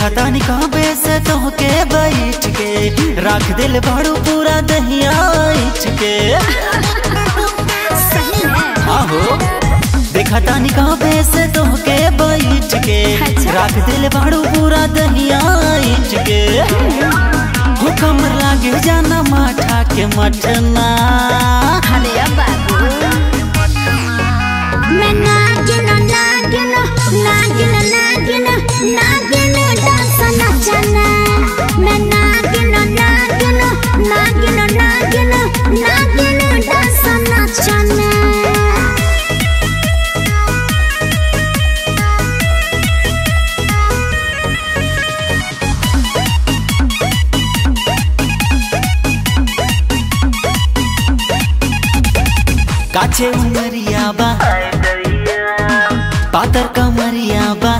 देखा तानी कहबे से तोहके बैठ के रख दिल बाड़ू पूरा दहिया इच के। सही है। आहो देखा तानी कहबे से तोहके बैठ के रख दिल बाड़ू पूरा दहिया इच के। हुक्म लागे जाना माठा के मटना। अरे बाबू मैं नागिन नागिन नागिन नागिन नागिन डांस नचना। मैं नागिन नागिन नागिन नागिन नागिन डांस नचना। काचे उमरिया बा पातर कमरिया बा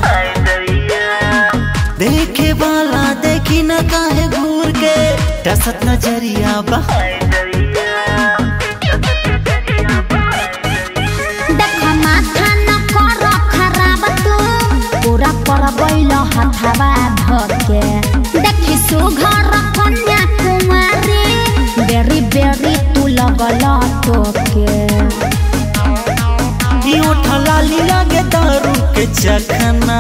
देखे वाला देखी न काहे घूर के टसत नजरिया बा। देखा माथा न कर खराब तू पूरा पर बैल हथवा धके। देखी सुघर कन्या कुमारी बेरी बेरी तू लगल टोके। लाली लागे दारू के चखना।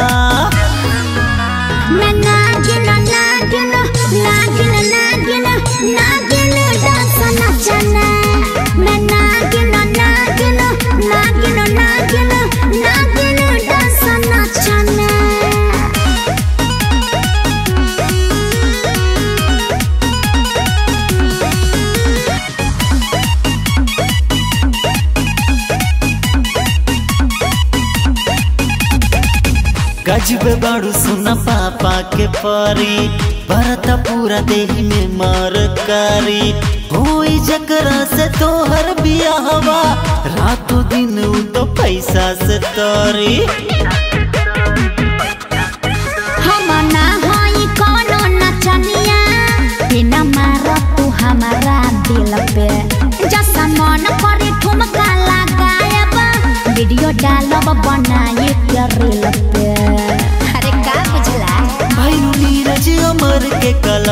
मैं नागिन नागिन नागिन नागिन नागिन डांस नचना। मैं नागिन नागिन नागिन नागिन नागिन डांस नचना। गजब बाड़ू सुन पापा के परी भरत पूरा देही में मर करी। होई जकरा से तोहर बियाहवा रातों दिन उ तो पैसा से तोरी। हम ना होई कोनो नचनिया बिना मार तू हमारा दिल पे। जैसा मन करे ठुमका लगायब वीडियो डालब बनाए के रील पे। अरे का बुझला भाई नीरज अमर के कल